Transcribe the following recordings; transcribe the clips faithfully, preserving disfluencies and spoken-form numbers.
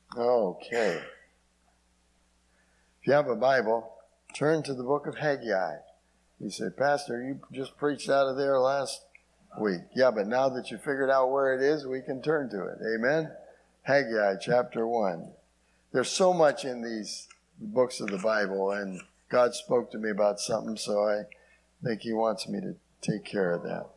Okay. If you have a Bible, turn to the book of Haggai. You say, Pastor, you just preached out of there last week. Yeah, but now that you figured out where it is, we can turn to it. Amen? Haggai chapter one. There's so much in these books of the Bible, and God spoke to me about something, so I think He wants me to take care of that.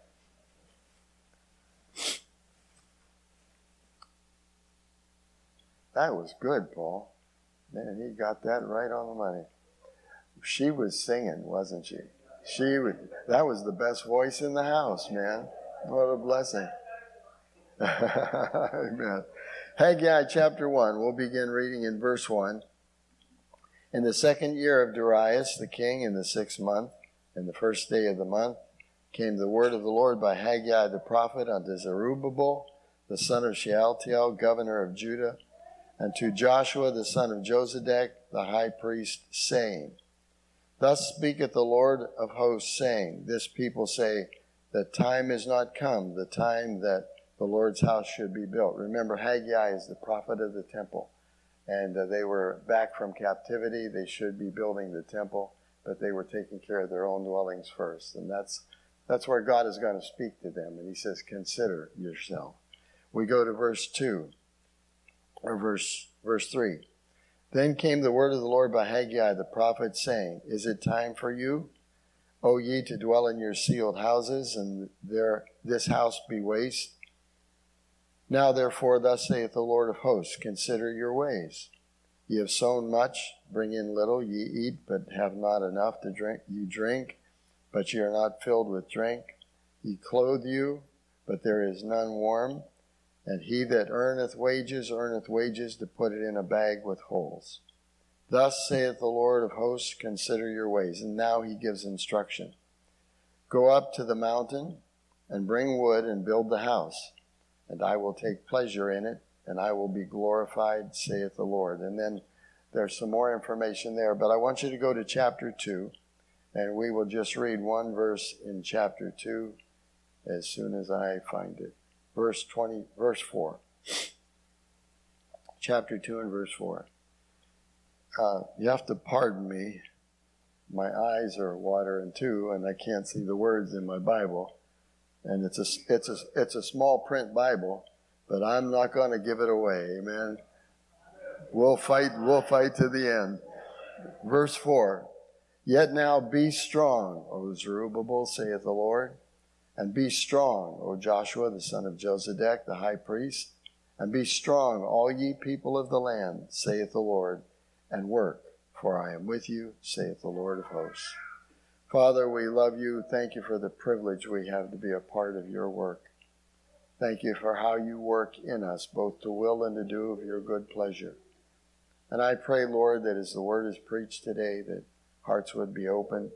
That was good, Paul. Man, he got that right on the money. She was singing, wasn't she? She would, that was the best voice in the house, man. What a blessing. Amen. Haggai chapter one. We'll begin reading in verse one. In the second year of Darius the king, in the sixth month, in the first day of the month, came the word of the Lord by Haggai the prophet unto Zerubbabel, the son of Shealtiel, governor of Judah, and to Joshua the son of Josedek, the high priest, saying, Thus speaketh the Lord of hosts, saying, This people say, the time is not come, the time that the Lord's house should be built. Remember, Haggai is the prophet of the temple, and uh, they were back from captivity. They should be building the temple, but they were taking care of their own dwellings first, and that's that's where God is going to speak to them, and He says, Consider yourself. We go to verse two. Or verse verse three. Then came the word of the Lord by Haggai the prophet, saying, Is it time for you, O ye, to dwell in your sealed houses, and there this house be waste? Now therefore, thus saith the Lord of hosts, Consider your ways. Ye have sown much, bring in little, ye eat, but have not enough to drink. Ye drink, but ye are not filled with drink. Ye clothe you, but there is none warm. And he that earneth wages, earneth wages to put it in a bag with holes. Thus saith the Lord of hosts, Consider your ways. And now he gives instruction. Go up to the mountain, and bring wood, and build the house. And I will take pleasure in it, and I will be glorified, saith the Lord. And then there's some more information there. But I want you to go to chapter two, and we will just read one verse in chapter two as soon as I find it. Verse twenty, verse four. Chapter two and verse four. Uh, you have to pardon me. My eyes are watering too, and I can't see the words in my Bible. And it's a it's a it's a small print Bible, but I'm not going to give it away. Amen. We'll fight. We'll fight to the end. Verse four. Yet now be strong, O Zerubbabel, saith the Lord. And be strong, O Joshua, the son of Josedek, the high priest. And be strong, all ye people of the land, saith the Lord, and work, for I am with you, saith the Lord of hosts. Father, we love you. Thank you for the privilege we have to be a part of your work. Thank you for how you work in us, both to will and to do of your good pleasure. And I pray, Lord, that as the word is preached today, that hearts would be open,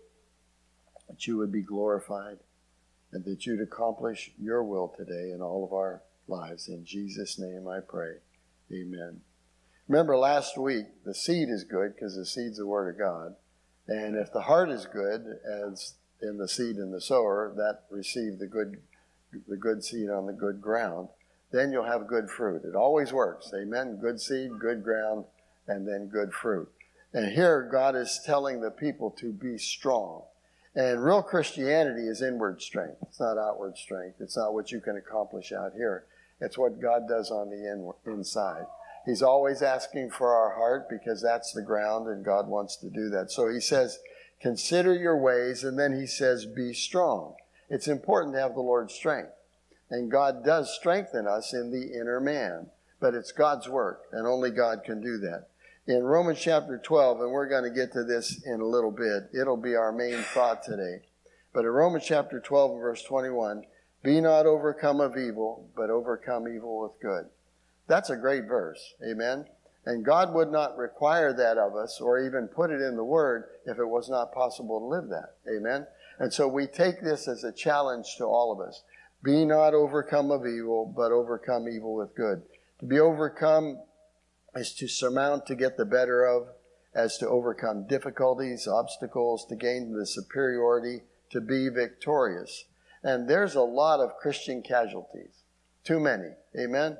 that you would be glorified, and that you'd accomplish your will today in all of our lives. In Jesus' name I pray. Amen. Remember last week, the seed is good because the seed's the Word of God. And if the heart is good, as in the seed and the sower, that received the good, the good seed on the good ground, then you'll have good fruit. It always works. Amen. Good seed, good ground, and then good fruit. And here God is telling the people to be strong. And real Christianity is inward strength. It's not outward strength. It's not what you can accomplish out here. It's what God does on the in, inside. He's always asking for our heart because that's the ground and God wants to do that. So he says, consider your ways, and then he says, be strong. It's important to have the Lord's strength. And God does strengthen us in the inner man. But it's God's work, and only God can do that. In Romans chapter twelve, and we're going to get to this in a little bit, it'll be our main thought today. But in Romans chapter twelve and verse twenty-one, be not overcome of evil, but overcome evil with good. That's a great verse. Amen. And God would not require that of us or even put it in the Word if it was not possible to live that. Amen. And so we take this as a challenge to all of us. Be not overcome of evil, but overcome evil with good. To be overcome is to surmount, to get the better of, as to overcome difficulties, obstacles, to gain the superiority, to be victorious. And there's a lot of Christian casualties. Too many. Amen?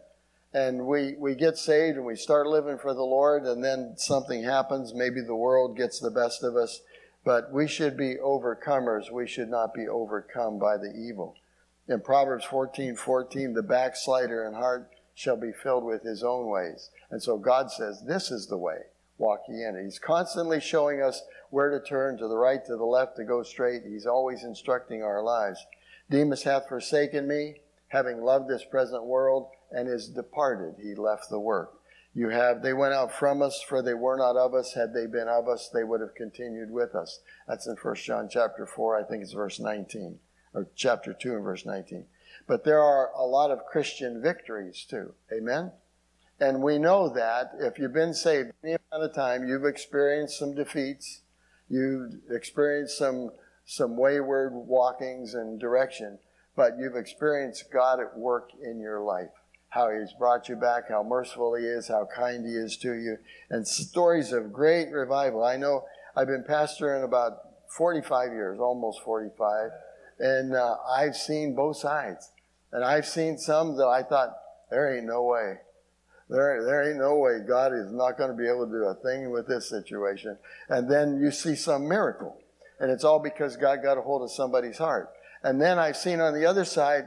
And we, we get saved and we start living for the Lord, and then something happens. Maybe the world gets the best of us. But we should be overcomers. We should not be overcome by the evil. In Proverbs fourteen fourteen, the backslider in heart shall be filled with his own ways. And so God says, this is the way. Walk ye in it. He's constantly showing us where to turn, to the right, to the left, to go straight. He's always instructing our lives. Demas hath forsaken me, having loved this present world, and is departed. He left the work. You have, they went out from us, for they were not of us. Had they been of us, they would have continued with us. That's in First John chapter four, I think it's verse nineteen, or chapter two and verse nineteen. But there are a lot of Christian victories too. Amen? And we know that if you've been saved any amount of time, you've experienced some defeats, you've experienced some, some wayward walkings and direction, but you've experienced God at work in your life. How He's brought you back, how merciful He is, how kind He is to you, and stories of great revival. I know I've been pastoring about forty-five years, almost forty-five, and uh, I've seen both sides. And I've seen some that I thought, there ain't no way. There, there ain't no way God is not going to be able to do a thing with this situation. And then you see some miracle. And it's all because God got a hold of somebody's heart. And then I've seen on the other side,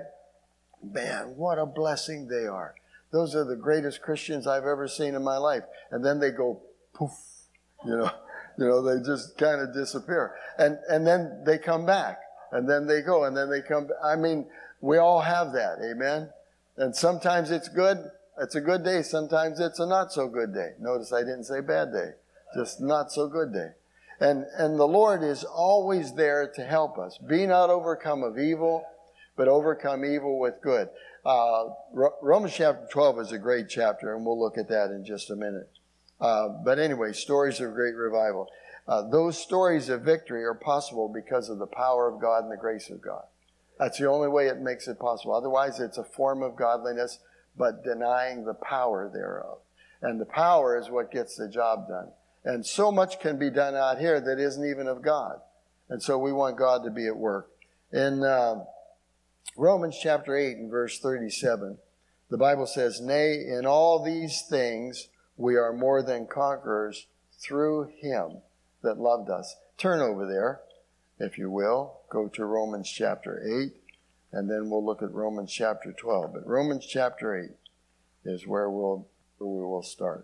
man, what a blessing they are. Those are the greatest Christians I've ever seen in my life. And then they go poof, you know, you know, they just kind of disappear. And, and then they come back. And then they go, and then they come back. I mean, we all have that, amen? And sometimes it's good. It's a good day. Sometimes it's a not so good day. Notice I didn't say bad day. Just not so good day. And, and the Lord is always there to help us. Be not overcome of evil, but overcome evil with good. Uh, Romans chapter twelve is a great chapter, and we'll look at that in just a minute. Uh, but anyway, stories of great revival. Uh, those stories of victory are possible because of the power of God and the grace of God. That's the only way it makes it possible. Otherwise, it's a form of godliness, but denying the power thereof. And the power is what gets the job done. And so much can be done out here that isn't even of God. And so we want God to be at work. In uh, Romans chapter eight and verse thirty-seven, the Bible says, nay, in all these things we are more than conquerors through Him that loved us. Turn over there, if you will. Go to Romans chapter eight, and then we'll look at Romans chapter twelve. But Romans chapter eight is where we'll where we will start.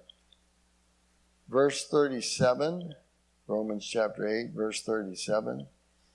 Verse thirty-seven, Romans chapter eight, verse thirty-seven.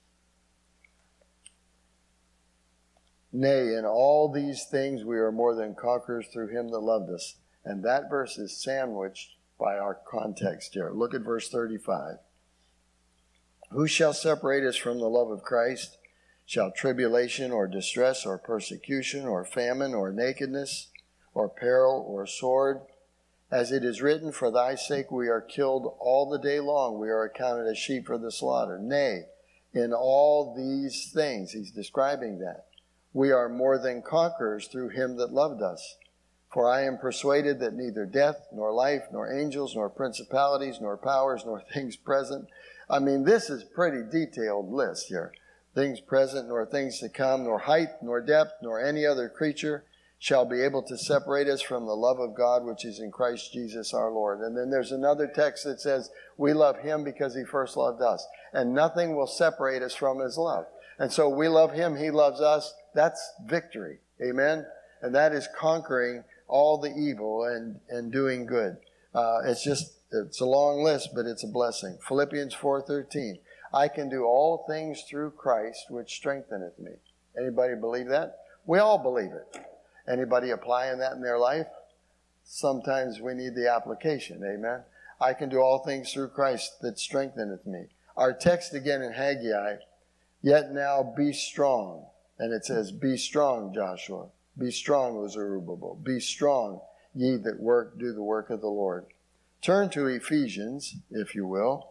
Nay, in all these things we are more than conquerors through Him that loved us. And that verse is sandwiched by our context here. Look at verse thirty-five. Who shall separate us from the love of Christ? Shall tribulation or distress or persecution or famine or nakedness or peril or sword? As it is written, for thy sake we are killed all the day long. We are accounted as sheep for the slaughter. Nay, in all these things, he's describing that, we are more than conquerors through Him that loved us. For I am persuaded that neither death, nor life, nor angels, nor principalities, nor powers, nor things present. I mean, this is a pretty detailed list here. Things present, nor things to come, nor height, nor depth, nor any other creature shall be able to separate us from the love of God which is in Christ Jesus our Lord. And then there's another text that says, we love Him because He first loved us. And nothing will separate us from His love. And so we love Him, He loves us. That's victory. Amen? And that is conquering all the evil and, and doing good. Uh, it's just, it's a long list, but it's a blessing. Philippians four thirteen. I can do all things through Christ, which strengtheneth me. Anybody believe that? We all believe it. Anybody applying that in their life? Sometimes we need the application. Amen? I can do all things through Christ that strengtheneth me. Our text again in Haggai, yet now be strong. And it says, be strong, Joshua. Be strong, O Zerubbabel. Be strong, ye that work, do the work of the Lord. Turn to Ephesians, if you will.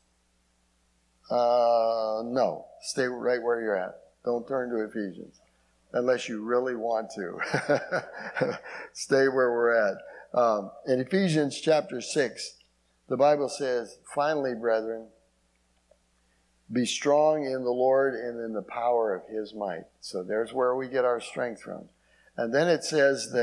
Uh, no, stay right where you're at. Don't turn to Ephesians, unless you really want to. Stay where we're at. Um, in Ephesians chapter six, the Bible says, finally, brethren, be strong in the Lord and in the power of His might. So there's where we get our strength from. And then it says that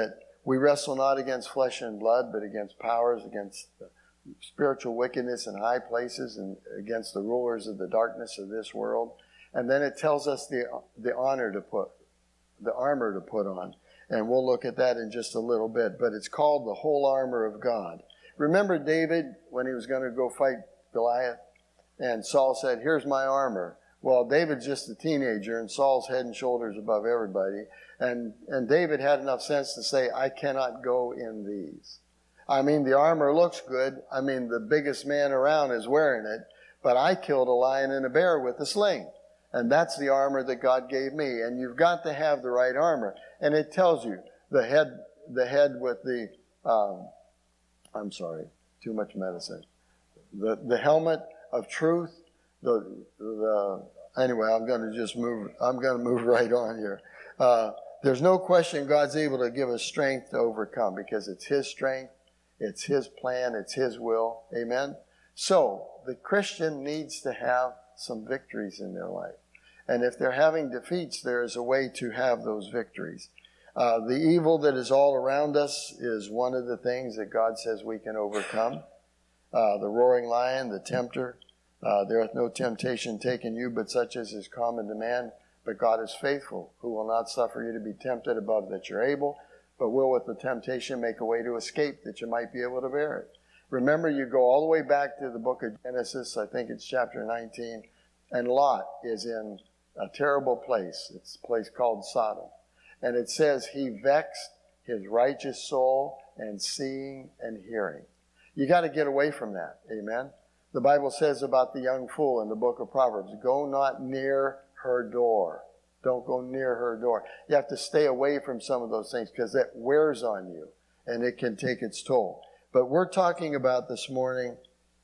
We wrestle not against flesh and blood, but against powers, against spiritual wickedness in high places, and against the rulers of the darkness of this world. And then it tells us the the honor to put, the armor to put on. And we'll look at that in just a little bit. But it's called the whole armor of God. Remember David when he was going to go fight Goliath? And Saul said, here's my armor. Well, David's just a teenager, and Saul's head and shoulders above everybody. And, and David had enough sense to say, I cannot go in these. I mean, the armor looks good. I mean, the biggest man around is wearing it. But I killed a lion and a bear with a sling. And that's the armor that God gave me. And you've got to have the right armor. And it tells you the head, the head with the, um, I'm sorry, too much medicine. The, the helmet of truth. The, the, anyway, I'm going to just move, I'm going to move right on here. Uh, there's no question God's able to give us strength to overcome because it's His strength. It's His plan. It's His will. Amen? So, the Christian needs to have some victories in their life. And if they're having defeats, there is a way to have those victories. Uh, the evil that is all around us is one of the things that God says we can overcome. Uh, the roaring lion, the tempter. Uh, there hath no temptation taken you, but such as is common to man. But God is faithful, who will not suffer you to be tempted above that you're able, but will with the temptation make a way to escape that you might be able to bear it. Remember, you go all the way back to the book of Genesis, I think it's chapter nineteen, and Lot is in a terrible place. It's a place called Sodom. And it says he vexed his righteous soul and seeing and hearing. You got to get away from that. Amen? The Bible says about the young fool in the book of Proverbs, go not near her door. Don't go near her door. You have to stay away from some of those things because that wears on you and it can take its toll. But we're talking about this morning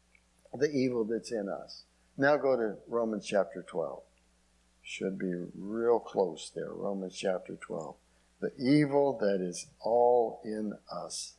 the evil that's in us. Now go to Romans chapter twelve. Should be real close there. Romans chapter twelve. The evil that is all in us.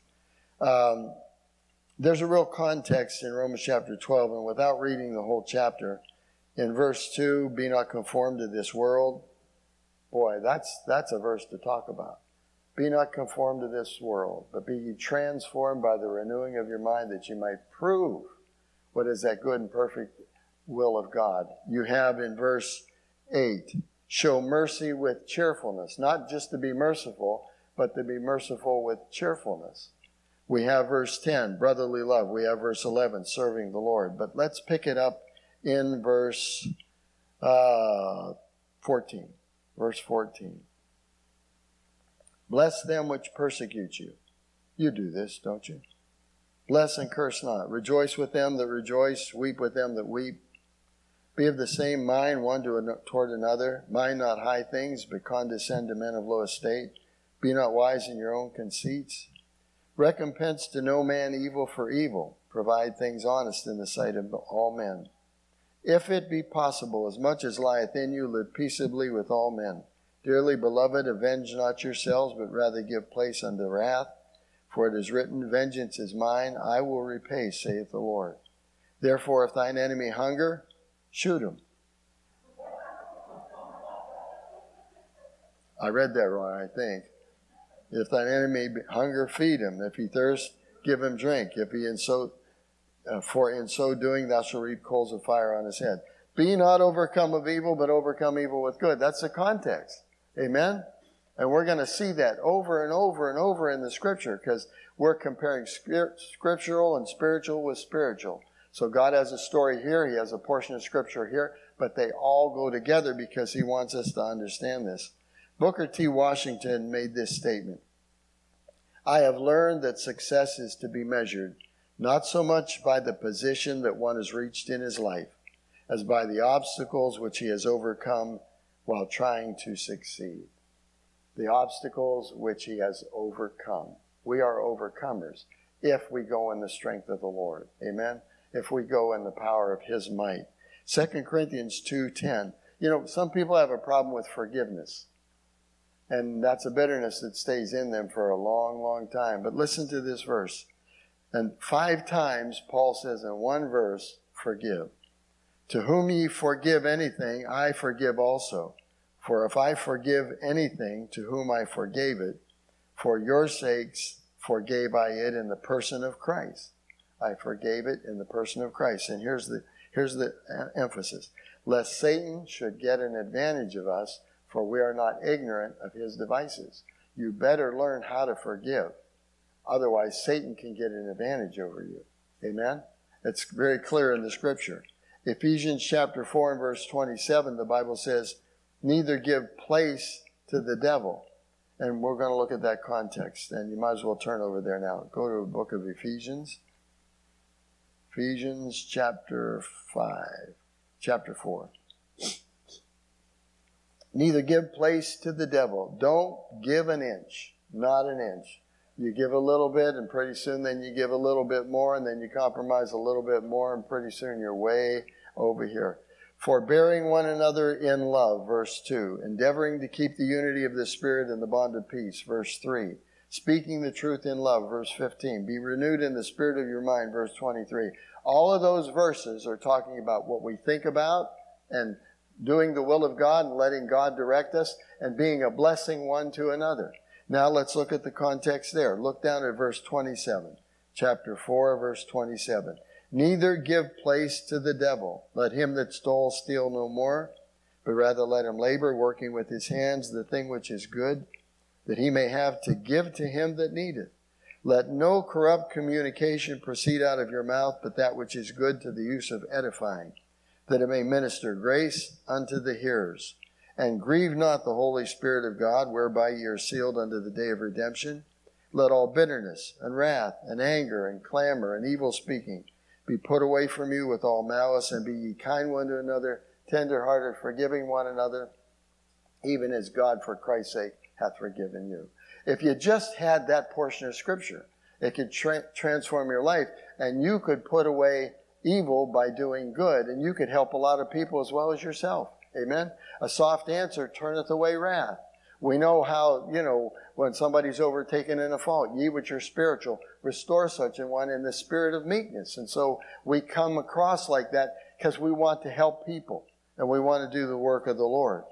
Um, there's a real context in Romans chapter twelve, and without reading the whole chapter, in verse two, be not conformed to this world. Boy, that's that's a verse to talk about. Be not conformed to this world, but be ye transformed by the renewing of your mind, that you might prove what is that good and perfect will of God. You have in verse eight, show mercy with cheerfulness. Not just to be merciful, but to be merciful with cheerfulness. We have verse ten, brotherly love. We have verse eleven, serving the Lord. But let's pick it up in verse uh, fourteen. Verse fourteen. Bless them which persecute you. You do this, don't you? Bless and curse not. Rejoice with them that rejoice. Weep with them that weep. Be of the same mind one to, toward another. Mind not high things, but condescend to men of low estate. Be not wise in your own conceits. Recompense to no man evil for evil. Provide things honest in the sight of all men. If it be possible, as much as lieth in you, live peaceably with all men. Dearly beloved, avenge not yourselves, but rather give place unto wrath. For it is written, vengeance is mine, I will repay, saith the Lord. Therefore, if thine enemy hunger, shoot him. I read that wrong, I think. If thine enemy hunger, feed him. If he thirst, give him drink. If he in so, uh, for in so doing thou shalt reap coals of fire on his head. Be not overcome of evil, but overcome evil with good. That's the context. Amen? And we're going to see that over and over and over in the Scripture because we're comparing scriptural and spiritual with spiritual. So God has a story here. He has a portion of Scripture here. But they all go together because He wants us to understand this. Booker T. Washington made this statement. I have learned that success is to be measured not so much by the position that one has reached in his life as by the obstacles which he has overcome while trying to succeed. The obstacles which he has overcome. We are overcomers if we go in the strength of the Lord. Amen? If we go in the power of His might. Second Corinthians two ten. You know, some people have a problem with forgiveness. And that's a bitterness that stays in them for a long, long time. But listen to this verse. And five times Paul says in one verse, forgive. To whom ye forgive anything, I forgive also. For if I forgive anything to whom I forgave it, For your sakes forgave I it in the person of Christ. I forgave it in the person of Christ. And here's the, here's the emphasis. Lest Satan should get an advantage of us, for we are not ignorant of his devices. You better learn how to forgive. Otherwise, Satan can get an advantage over you. Amen? It's very clear in the scripture. Ephesians chapter four and verse twenty-seven, the Bible says, neither give place to the devil. And we're going to look at that context. And you might as well turn over there now. Go to the book of Ephesians. Ephesians chapter five. Chapter four. Neither give place to the devil. Don't give an inch. Not an inch. You give a little bit, and pretty soon then you give a little bit more, and then you compromise a little bit more, and pretty soon you're way over here. Forbearing one another in love, verse two. Endeavoring to keep the unity of the Spirit in the bond of peace, verse three. Speaking the truth in love, verse fifteen. Be renewed in the spirit of your mind, verse twenty-three. All of those verses are talking about what we think about and doing the will of God and letting God direct us and being a blessing one to another. Now let's look at the context there. Look down at verse twenty-seven. Chapter four, verse twenty-seven. Neither give place to the devil. Let him that stole steal no more, but rather let him labor, working with his hands the thing which is good, that he may have to give to him that needeth. Let no corrupt communication proceed out of your mouth, but that which is good to the use of edifying, that it may minister grace unto the hearers. And grieve not the Holy Spirit of God, whereby ye are sealed unto the day of redemption. Let all bitterness and wrath and anger and clamor and evil speaking be put away from you with all malice, and be ye kind one to another, tender-hearted, forgiving one another, even as God for Christ's sake hath forgiven you. If you just had that portion of Scripture, it could tra- transform your life, and you could put away evil by doing good, and you could help a lot of people as well as yourself. Amen? A soft answer turneth away wrath. We know how, you know, when somebody's overtaken in a fault, ye which are spiritual, restore such an one in the spirit of meekness. And so we come across like that because we want to help people and we want to do the work of the Lord.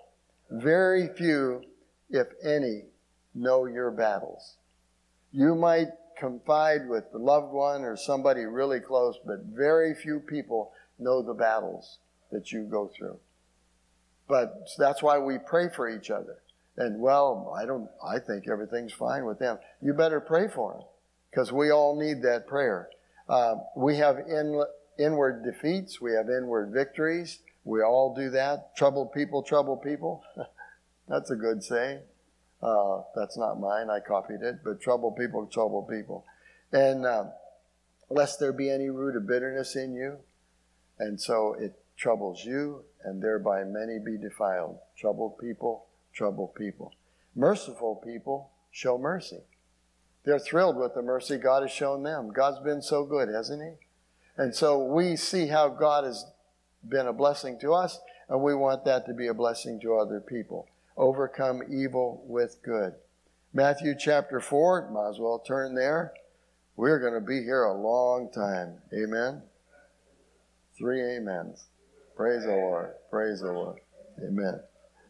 Very few, if any, know your battles. You might confide with a loved one or somebody really close, but very few people know the battles that you go through. But that's why we pray for each other. And, well, I don't, I think everything's fine with them. You better pray for them, because we all need that prayer. Uh, we have in, inward defeats. We have inward victories. We all do that. Troubled people, troubled people. That's a good saying. Uh, that's not mine. I copied it. But troubled people, troubled people. And uh, lest there be any root of bitterness in you. And so it troubles you, and thereby many be defiled. Troubled people, troubled people. Merciful people show mercy. They're thrilled with the mercy God has shown them. God's been so good, hasn't he? And so we see how God has been a blessing to us, and we want that to be a blessing to other people. Overcome evil with good. Matthew chapter four, might as well turn there. We're going to be here a long time. Amen? Three amens. Praise the Lord. Praise the Lord. Amen.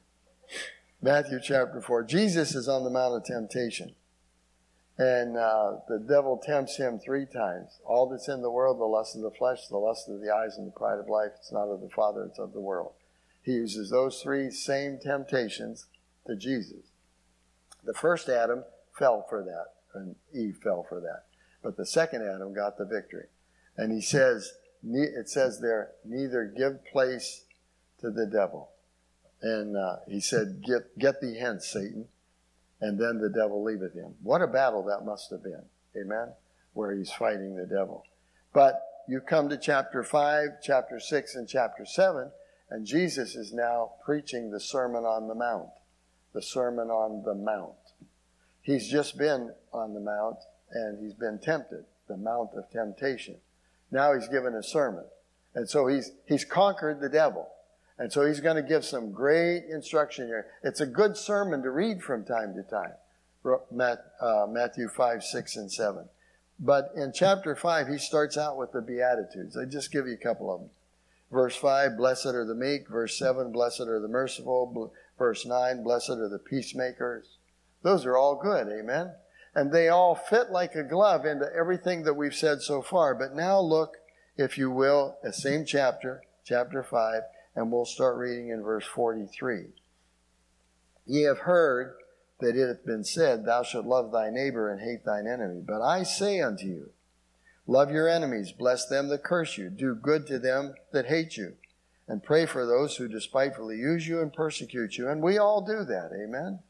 Matthew chapter four. Jesus is on the Mount of Temptation. And uh, the devil tempts him three times. All that's in the world, the lust of the flesh, the lust of the eyes, and the pride of life, it's not of the Father, it's of the world. He uses those three same temptations to Jesus. The first Adam fell for that, and Eve fell for that. But the second Adam got the victory. And he says, it says there, neither give place to the devil. And uh, he said, get, get thee hence, Satan. And then the devil leaveth him. What a battle that must have been. Amen? Where he's fighting the devil. But you come to chapter five, chapter six, and chapter seven, and Jesus is now preaching the Sermon on the Mount. The Sermon on the Mount. He's just been on the Mount, and he's been tempted. The Mount of Temptation. Now he's given a sermon. And so he's he's conquered the devil. And so he's going to give some great instruction here. It's a good sermon to read from time to time. Matthew five, six, and seven. But in chapter five, he starts out with the Beatitudes. I just give you a couple of them. Verse five, blessed are the meek. Verse seven, blessed are the merciful. Verse nine, blessed are the peacemakers. Those are all good, amen? And they all fit like a glove into everything that we've said so far. But now look, if you will, the same chapter, chapter five, and we'll start reading in verse forty-three. Ye have heard that it hath been said, Thou shalt love thy neighbor and hate thine enemy. But I say unto you, love your enemies, bless them that curse you, do good to them that hate you, and pray for those who despitefully use you and persecute you. And we all do that, amen?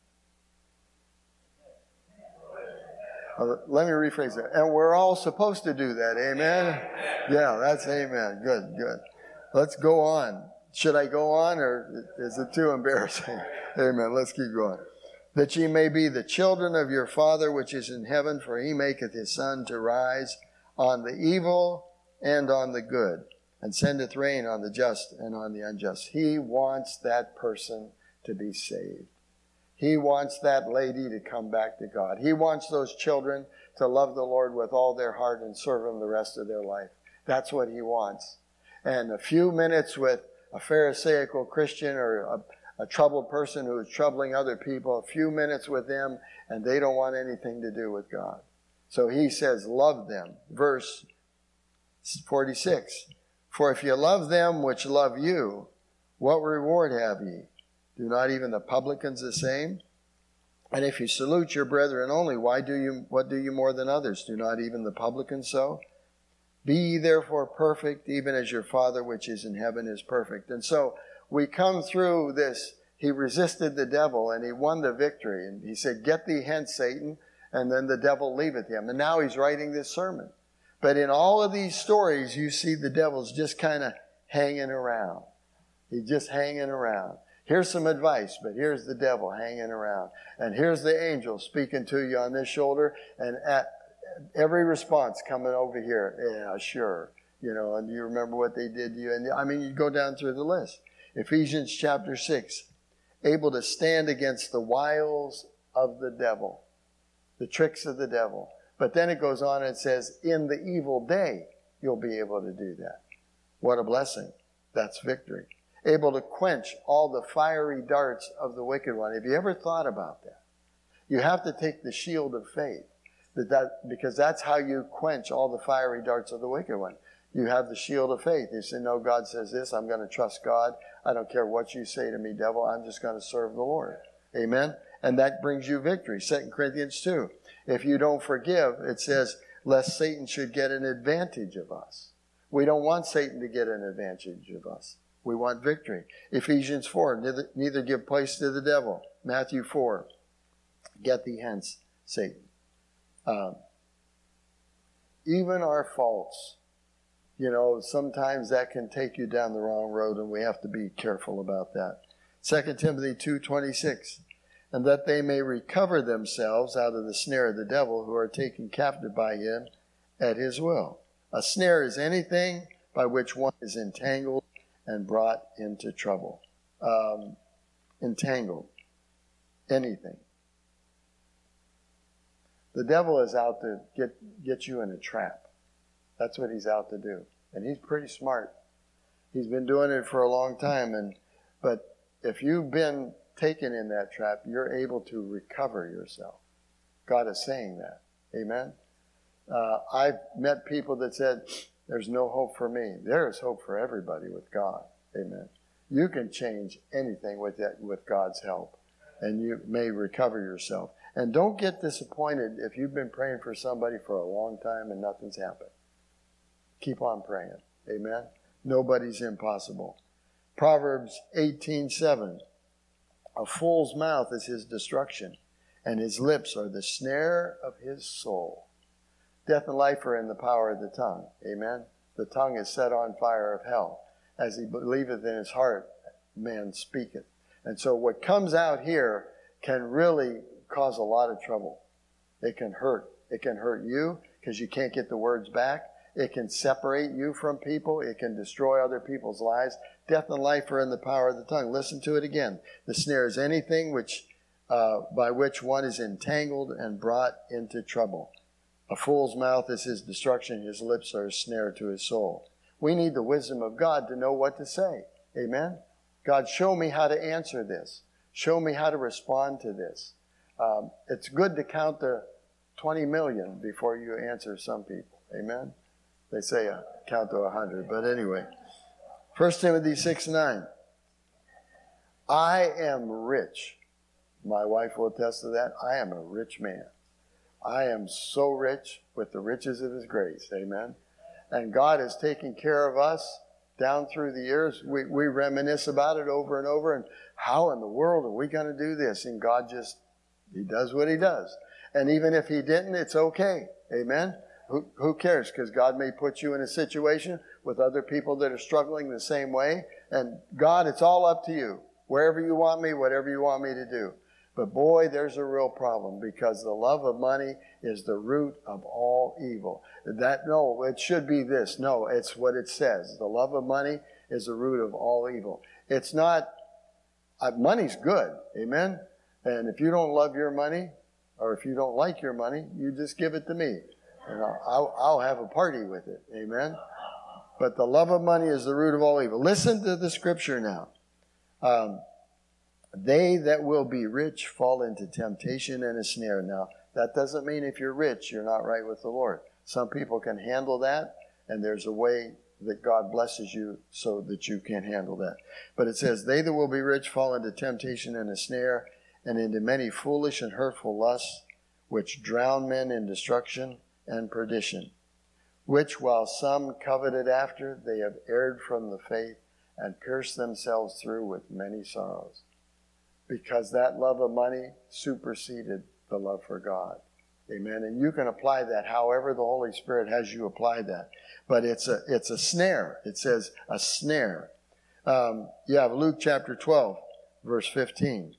Uh, let me rephrase that. And we're all supposed to do that, amen? Yeah, that's amen. Good, good. Let's go on. Should I go on, or is it too embarrassing? Amen. Let's keep going. That ye may be the children of your Father which is in heaven, for he maketh his sun to rise on the evil and on the good, and sendeth rain on the just and on the unjust. He wants that person to be saved. He wants that lady to come back to God. He wants those children to love the Lord with all their heart and serve Him the rest of their life. That's what He wants. And a few minutes with a Pharisaical Christian or a, a troubled person who is troubling other people, a few minutes with them, and they don't want anything to do with God. So He says, love them. Verse forty-six. For if you love them which love you, what reward have ye? Do not even the publicans the same? And if you salute your brethren only, why do you, what do you more than others? Do not even the publicans so? Be ye therefore perfect, even as your Father which is in heaven is perfect. And so we come through this. He resisted the devil and he won the victory. And he said, get thee hence, Satan, and then the devil leaveth him. And now he's writing this sermon. But in all of these stories, you see the devil's just kind of hanging around. He's just hanging around. Here's some advice, but here's the devil hanging around. And here's the angel speaking to you on this shoulder, and at every response coming over here. Yeah, sure. You know, and you remember what they did to you. And I mean, you go down through the list. Ephesians chapter six, able to stand against the wiles of the devil, the tricks of the devil. But then it goes on and says, in the evil day, you'll be able to do that. What a blessing. That's victory. Able to quench all the fiery darts of the wicked one. Have you ever thought about that? You have to take the shield of faith, that that, because that's how you quench all the fiery darts of the wicked one. You have the shield of faith. You say, no, God says this. I'm going to trust God. I don't care what you say to me, devil. I'm just going to serve the Lord. Amen? And that brings you victory. Second Corinthians two. If you don't forgive, it says, lest Satan should get an advantage of us. We don't want Satan to get an advantage of us. We want victory. Ephesians four, neither, neither give place to the devil. Matthew four, get thee hence, Satan. Um, even our faults, you know, sometimes that can take you down the wrong road, and we have to be careful about that. Second Timothy two twenty-six, and that they may recover themselves out of the snare of the devil, who are taken captive by him at his will. A snare is anything by which one is entangled and brought into trouble. Um, entangled. Anything. The devil is out to get, get you in a trap. That's what he's out to do. And he's pretty smart. He's been doing it for a long time. And but if you've been taken in that trap, you're able to recover yourself. God is saying that. Amen? Uh, I've met people that said, there's no hope for me. There is hope for everybody with God. Amen. You can change anything with that, with God's help, and you may recover yourself. And don't get disappointed if you've been praying for somebody for a long time and nothing's happened. Keep on praying. Amen. Nobody's impossible. Proverbs eighteen seven. A fool's mouth is his destruction, and his lips are the snare of his soul. Death and life are in the power of the tongue. Amen. The tongue is set on fire of hell. As he believeth in his heart, man speaketh. And so what comes out here can really cause a lot of trouble. It can hurt. It can hurt you because you can't get the words back. It can separate you from people. It can destroy other people's lives. Death and life are in the power of the tongue. Listen to it again. The snare is anything which, uh, by which one is entangled and brought into trouble. A fool's mouth is his destruction. His lips are a snare to his soul. We need the wisdom of God to know what to say. Amen? God, show me how to answer this. Show me how to respond to this. Um, it's good to count the, twenty million before you answer some people. Amen? They say uh, count to one hundred. But anyway, First Timothy six nine. I am rich. My wife will attest to that. I am a rich man. I am so rich with the riches of His grace. Amen? And God has taken care of us down through the years. We, we reminisce about it over and over. And how in the world are we going to do this? And God just, He does what He does. And even if He didn't, it's okay. Amen? Who, who cares? Because God may put you in a situation with other people that are struggling the same way. And God, it's all up to you. Wherever you want me, whatever you want me to do. But boy, there's a real problem, because the love of money is the root of all evil. That, no, it should be this. No, it's what it says. The love of money is the root of all evil. It's not, uh, money's good. Amen? And if you don't love your money, or if you don't like your money, you just give it to me. And I'll, I'll, I'll have a party with it. Amen? But the love of money is the root of all evil. Listen to the scripture now. Um, They that will be rich fall into temptation and a snare. Now, that doesn't mean if you're rich, you're not right with the Lord. Some people can handle that, and there's a way that God blesses you so that you can handle that. But it says, they that will be rich fall into temptation and a snare, and into many foolish and hurtful lusts, which drown men in destruction and perdition, which while some coveted after, they have erred from the faith, and pierced themselves through with many sorrows. Because that love of money superseded the love for God. Amen. And you can apply that however the Holy Spirit has you apply that. But it's a it's a snare. It says a snare. Um, you have Luke chapter twelve, verse fifteen.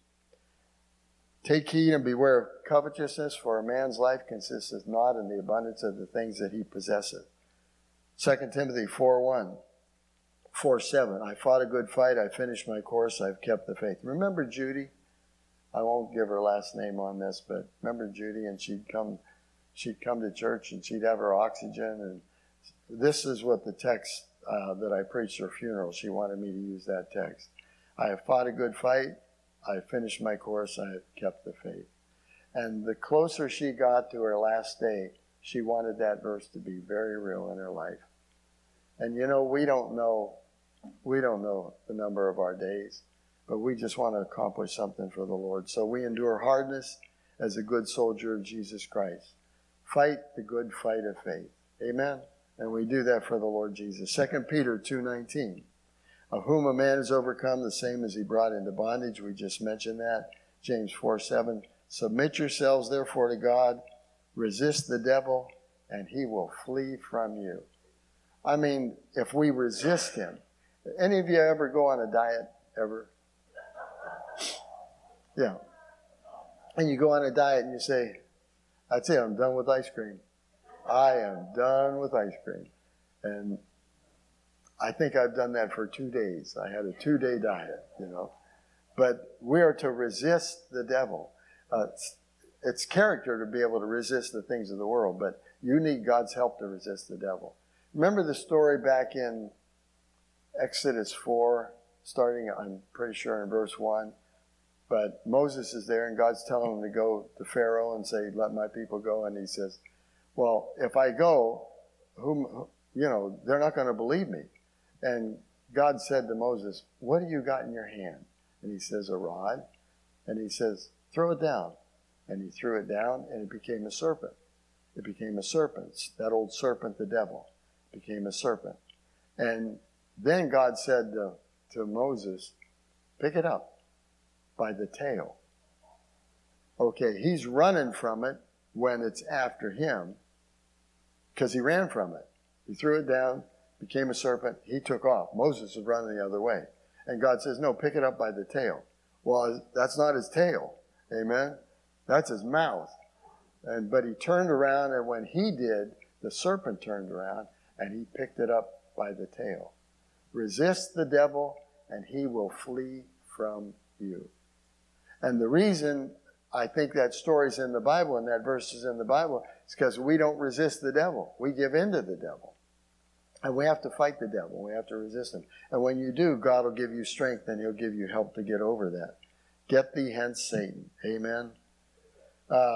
Take heed and beware of covetousness, for a man's life consisteth not in the abundance of the things that he possesseth. Second Timothy four one. four seven. I fought a good fight. I finished my course. I've kept the faith. Remember Judy? I won't give her last name on this, but remember Judy? And she'd come, she'd come to church and she'd have her oxygen. And this is what the text uh, that I preached her funeral. She wanted me to use that text. I have fought a good fight. I have finished my course. I have kept the faith. And the closer she got to her last day, she wanted that verse to be very real in her life. And you know, we don't know. We don't know the number of our days, but we just want to accomplish something for the Lord. So we endure hardness as a good soldier of Jesus Christ. Fight the good fight of faith. Amen? And we do that for the Lord Jesus. Second Peter two nineteen. Of whom a man is overcome, the same as he brought into bondage. We just mentioned that. James four seven. Submit yourselves therefore to God. Resist the devil, and he will flee from you. I mean, if we resist him. Any of you ever go on a diet? Ever? Yeah. And you go on a diet and you say, that's it, I'm done with ice cream. I am done with ice cream. And I think I've done that for two days. I had a two-day diet, you know. But we are to resist the devil. Uh, it's, it's character to be able to resist the things of the world, but you need God's help to resist the devil. Remember the story back in Exodus four, starting, I'm pretty sure, in verse one. But Moses is there, and God's telling him to go to Pharaoh and say, let my people go. And he says, well, if I go, whom, you know, they're not going to believe me. And God said to Moses, what do you got in your hand? And he says, a rod. And he says, throw it down. And he threw it down, and it became a serpent. It became a serpent. That old serpent, the devil, became a serpent. And then God said to, to Moses, pick it up by the tail. Okay, he's running from it when it's after him because he ran from it. He threw it down, became a serpent. He took off. Moses was running the other way. And God says, no, pick it up by the tail. Well, that's not his tail. Amen? That's his mouth. And but he turned around, and when he did, the serpent turned around, and he picked it up by the tail. Resist the devil, and he will flee from you. And the reason I think that story's in the Bible and that verse is in the Bible is because we don't resist the devil. We give in to the devil. And we have to fight the devil. We have to resist him. And when you do, God will give you strength and he'll give you help to get over that. Get thee hence, Satan. Amen. Um,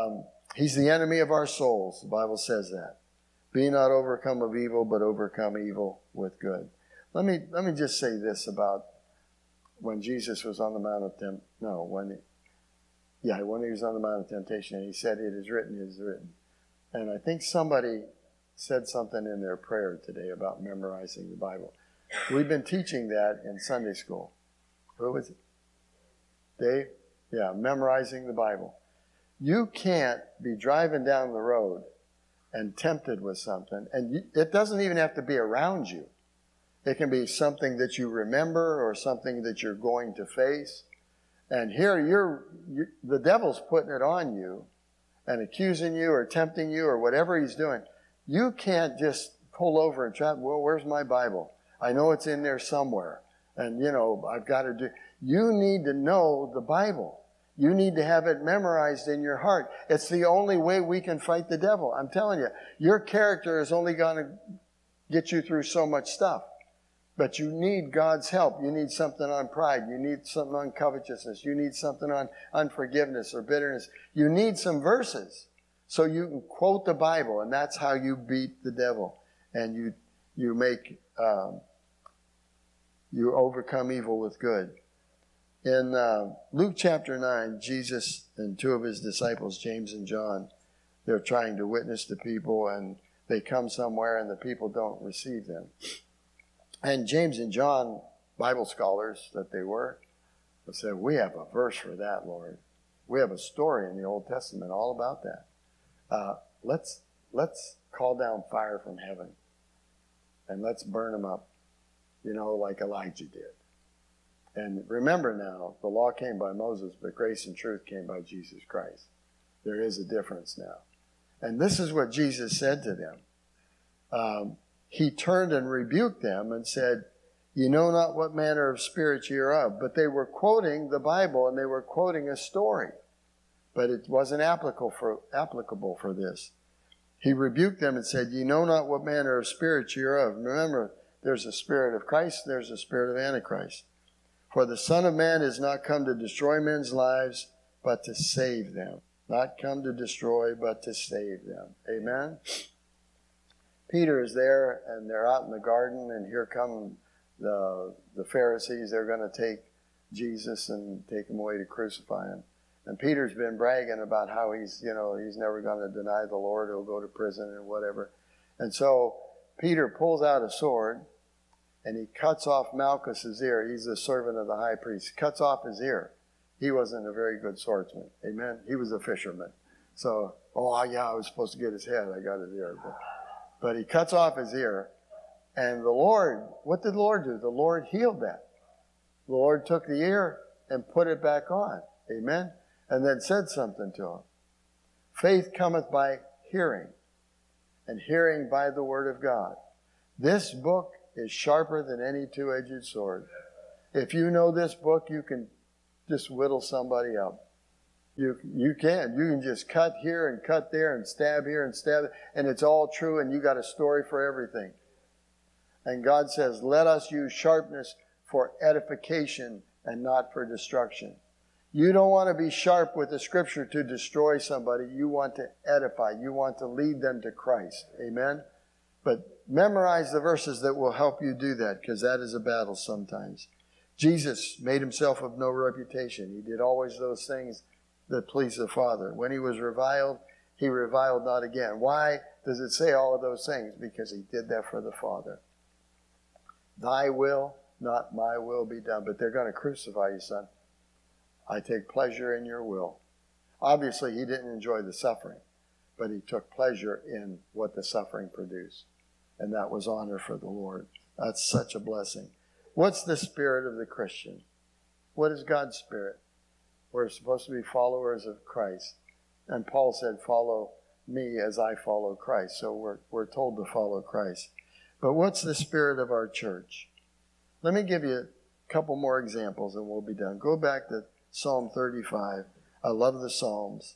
He's the enemy of our souls. The Bible says that. Be not overcome of evil, but overcome evil with good. Let me let me just say this about when Jesus was on the Mount of Temptation. No, when he, yeah, when he was on the Mount of Temptation, he said, "It is written, it is written." And I think somebody said something in their prayer today about memorizing the Bible. We've been teaching that in Sunday school. Who was it? Dave? Yeah, memorizing the Bible. You can't be driving down the road and tempted with something, and you, it doesn't even have to be around you. It can be something that you remember or something that you're going to face. And here you're, you, the devil's putting it on you and accusing you or tempting you or whatever he's doing. You can't just pull over and try, well, where's my Bible? I know it's in there somewhere. And, you know, I've got to do. You need to know the Bible. You need to have it memorized in your heart. It's the only way we can fight the devil. I'm telling you, your character is only going to get you through so much stuff. But you need God's help. You need something on pride. You need something on covetousness. You need something on unforgiveness or bitterness. You need some verses so you can quote the Bible, and that's how you beat the devil. And you you make um, you overcome evil with good. In uh, Luke chapter nine, Jesus and two of his disciples, James and John, they're trying to witness to people, and they come somewhere and the people don't receive them. And James and John, Bible scholars that they were, said, we have a verse for that, Lord. We have a story in the Old Testament all about that. Uh, let's let's call down fire from heaven and let's burn them up, you know, like Elijah did. And remember now, the law came by Moses, but grace and truth came by Jesus Christ. There is a difference now. And this is what Jesus said to them. Um, he turned and rebuked them and said, you know not what manner of spirit ye are of. But they were quoting the Bible and they were quoting a story. But it wasn't applicable for, applicable for this. He rebuked them and said, ye know not what manner of spirit ye are of. Remember, there's a spirit of Christ, there's a spirit of Antichrist. For the Son of Man is not come to destroy men's lives, but to save them. Not come to destroy, but to save them. Amen? Peter is there, and they're out in the garden, and here come the, the Pharisees. They're going to take Jesus and take him away to crucify him. And Peter's been bragging about how he's, you know, he's never going to deny the Lord. He'll go to prison and whatever. And so Peter pulls out a sword, and he cuts off Malchus's ear. He's the servant of the high priest. He cuts off his ear. He wasn't a very good swordsman. Amen? He was a fisherman. So, oh, yeah, I was supposed to get his head. I got his ear. But, but he cuts off his ear. And the Lord, what did the Lord do? The Lord healed that. The Lord took the ear and put it back on. Amen? And then said something to him. Faith cometh by hearing, and hearing by the word of God. This book is sharper than any two-edged sword. If you know this book, you can just whittle somebody up. You you can. You can just cut here and cut there and stab here and stab there, and it's all true, and you got a story for everything. And God says, let us use sharpness for edification and not for destruction. You don't want to be sharp with the scripture to destroy somebody. You want to edify. You want to lead them to Christ. Amen? But memorize the verses that will help you do that, because that is a battle sometimes. Jesus made himself of no reputation. He did always those things that pleased the Father. When he was reviled, he reviled not again. Why does it say all of those things? Because he did that for the Father. Thy will, not my will, be done. But they're going to crucify you, son. I take pleasure in your will. Obviously, he didn't enjoy the suffering, but he took pleasure in what the suffering produced. And that was honor for the Lord. That's such a blessing. What's the spirit of the Christian? What is God's spirit? We're supposed to be followers of Christ. And Paul said, follow me as I follow Christ. So we're, we're told to follow Christ. But what's the spirit of our church? Let me give you a couple more examples and we'll be done. Go back to Psalm thirty-five. I love the Psalms.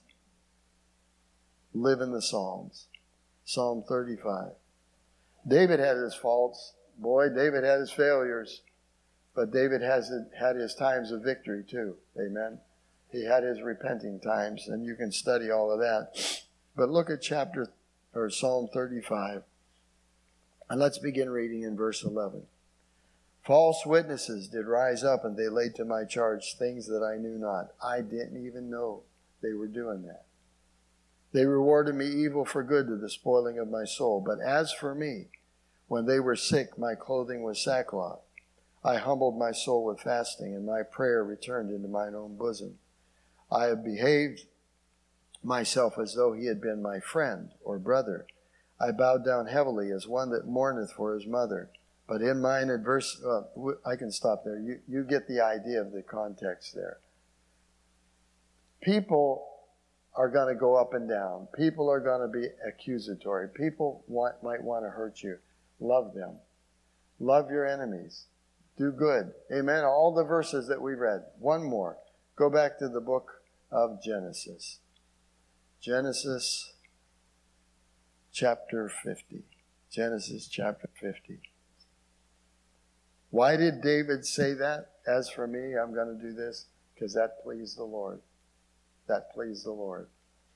Live in the Psalms. Psalm thirty-five. David had his faults. Boy, David had his failures. But David has had his times of victory too. Amen. He had his repenting times, and you can study all of that. But look at chapter or Psalm thirty-five. And let's begin reading in verse eleven. False witnesses did rise up, and they laid to my charge things that I knew not. I didn't even know they were doing that. They rewarded me evil for good, to the spoiling of my soul. But as for me, when they were sick, my clothing was sackcloth. I humbled my soul with fasting, and my prayer returned into mine own bosom. I have behaved myself as though he had been my friend or brother. I bowed down heavily as one that mourneth for his mother. But in mine adverse, uh, I can stop there. You, you get the idea of the context there. People are going to go up and down. People are going to be accusatory. People want, might want to hurt you. Love them. Love your enemies. Do good. Amen. All the verses that we read. One more. Go back to the book of Genesis. Genesis chapter fifty. Genesis chapter fifty. Why did David say that? As for me, I'm going to do this because that pleased the Lord. That pleased the Lord.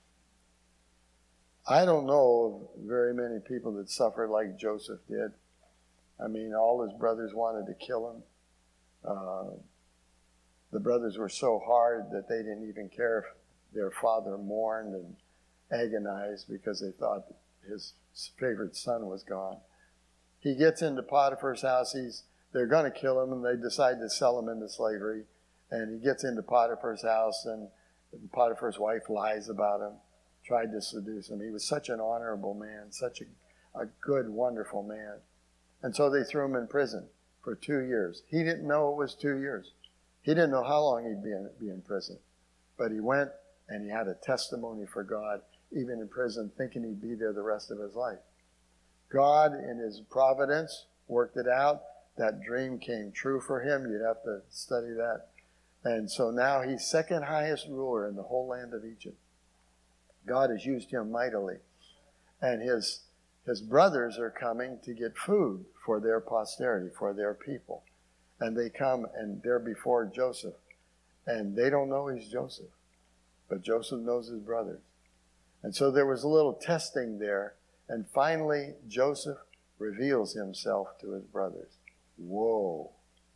I don't know of very many people that suffered like Joseph did. I mean, all his brothers wanted to kill him. Uh, the brothers were so hard that they didn't even care if their father mourned and agonized because they thought his favorite son was gone. He gets into Potiphar's house. He's They're going to kill him, and they decide to sell him into slavery. And he gets into Potiphar's house, and Potiphar's wife lies about him, tried to seduce him. He was such an honorable man, such a, a good, wonderful man. And so they threw him in prison for two years. He didn't know it was two years. He didn't know how long he'd be in, be in prison. But he went, and he had a testimony for God, even in prison, thinking he'd be there the rest of his life. God, in his providence, worked it out. That dream came true for him. You'd have to study that. And so now he's second highest ruler in the whole land of Egypt. God has used him mightily. And his, his brothers are coming to get food for their posterity, for their people. And they come and they're before Joseph. And they don't know he's Joseph. But Joseph knows his brothers. And so there was a little testing there. And finally, Joseph reveals himself to his brothers. Whoa.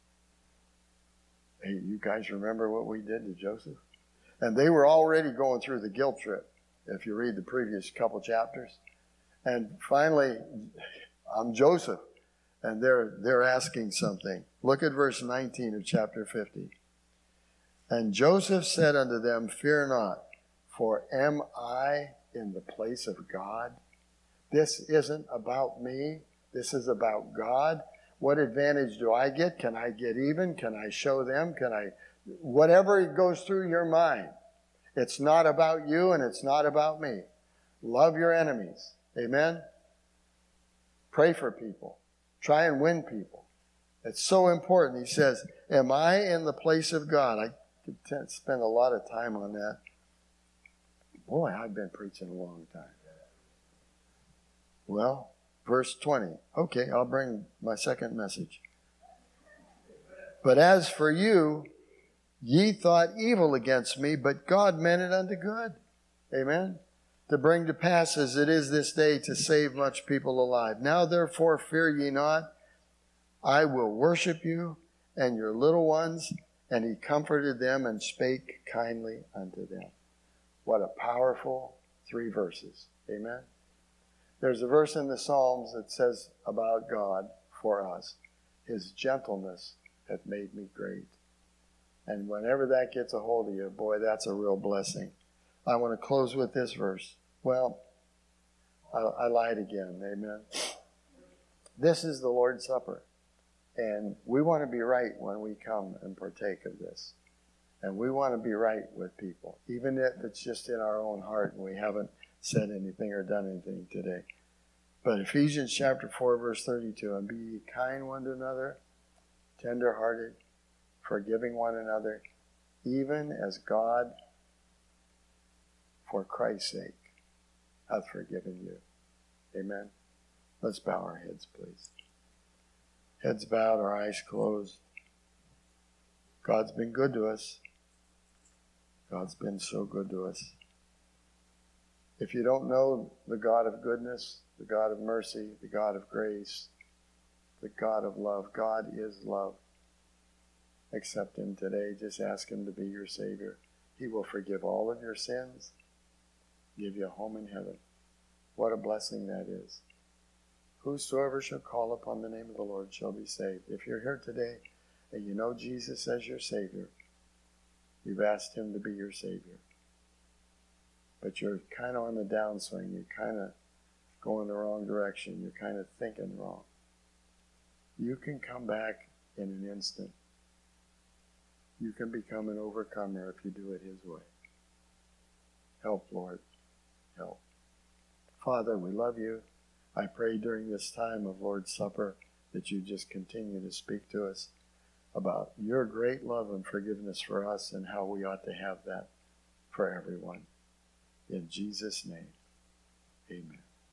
Hey, you guys remember what we did to Joseph? And they were already going through the guilt trip, if you read the previous couple chapters. And finally, I'm Joseph. And they're, they're asking something. Look at verse nineteen of chapter fifty. And Joseph said unto them, Fear not, for am I in the place of God? This isn't about me. This is about God. What advantage do I get? Can I get even? Can I show them? Can I, whatever goes through your mind. It's not about you and it's not about me. Love your enemies. Amen? Pray for people. Try and win people. It's so important. He says, am I in the place of God? I could spend a lot of time on that. Boy, I've been preaching a long time. Well, verse twenty. Okay, I'll bring my second message. But as for you, ye thought evil against me, but God meant it unto good. Amen? To bring to pass as it is this day to save much people alive. Now therefore fear ye not. I will worship you and your little ones. And he comforted them and spake kindly unto them. What a powerful three verses. Amen? There's a verse in the Psalms that says about God for us, His gentleness hath made me great. And whenever that gets a hold of you, boy, that's a real blessing. I want to close with this verse. Well, I, I lied again. Amen. This is the Lord's Supper. And we want to be right when we come and partake of this. And we want to be right with people, even if it's just in our own heart and we haven't said anything or done anything today. But Ephesians chapter four, verse thirty-two, and be ye kind one to another, tender-hearted, forgiving one another, even as God, for Christ's sake, hath forgiven you. Amen. Let's bow our heads, please. Heads bowed, our eyes closed. God's been good to us. God's been so good to us. If you don't know the God of goodness, the God of mercy, the God of grace, the God of love, God is love. Accept him today. Just ask him to be your Savior. He will forgive all of your sins, give you a home in heaven. What a blessing that is. Whosoever shall call upon the name of the Lord shall be saved. If you're here today and you know Jesus as your Savior, you've asked him to be your Savior, but you're kind of on the downswing, you're kind of going the wrong direction, you're kind of thinking wrong, you can come back in an instant. You can become an overcomer if you do it his way. Help, Lord. Help. Father, we love you. I pray during this time of Lord's Supper that you just continue to speak to us about your great love and forgiveness for us and how we ought to have that for everyone. In Jesus' name, amen.